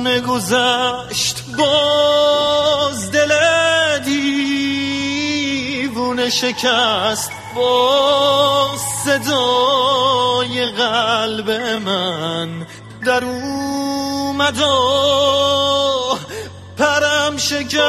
زمان گذشت باز دل دیوونه شکست باز صدای قلب من در اومد و پرم شکست.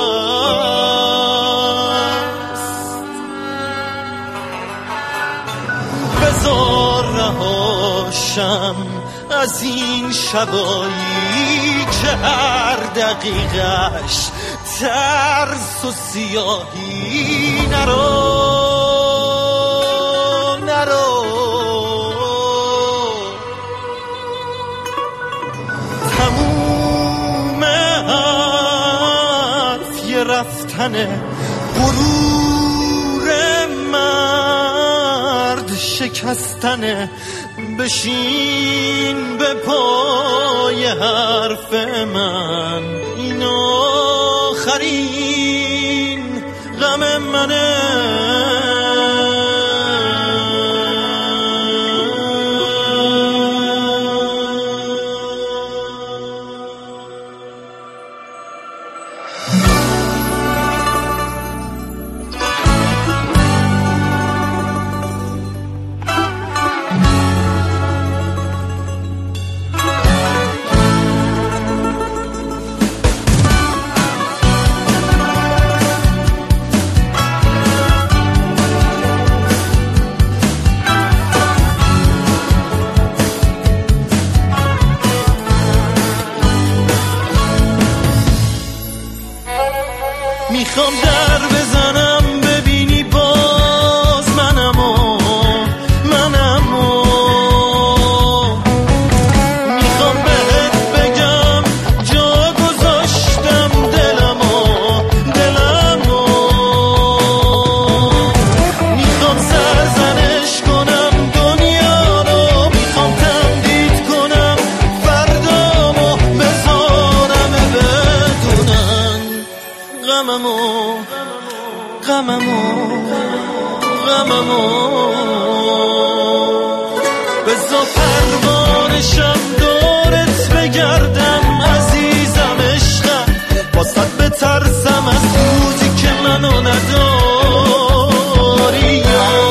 بذار رهاشم از این شبایی که هر دقیقش ترس و سیاهی. نرو تموم حرف یه رفتنه، غرور مرد شکستنه. بشین به پای حرف من، این آخرین غم منه. میخوام در بزنم ببینی باز منمو میخوام بهت بگم جا گذاشتم دلمو میخوام سرزنش کنم دنیا رو، میخوام تمدید کنم فردامو، بذارم بدونن غممو بذار پروانشم دورت بگردم عزیزم عشقم، واسه بترسم از روزی که منو نداری.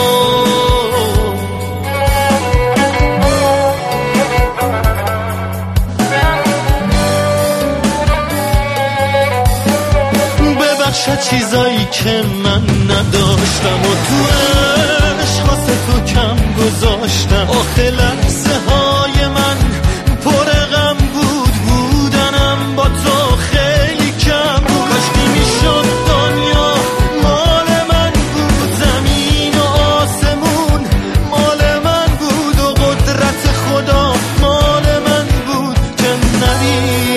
ببخش چیزایی که من نداشتم و تو عشق واسه تو کم گذاشتم. آخه لحظه های من پر غم بودنم با تو خیلی کم بود. کاشکی میشد دنیا مال من بود، زمین و آسمون مال من بود و قدرت خدا مال من بود که نبی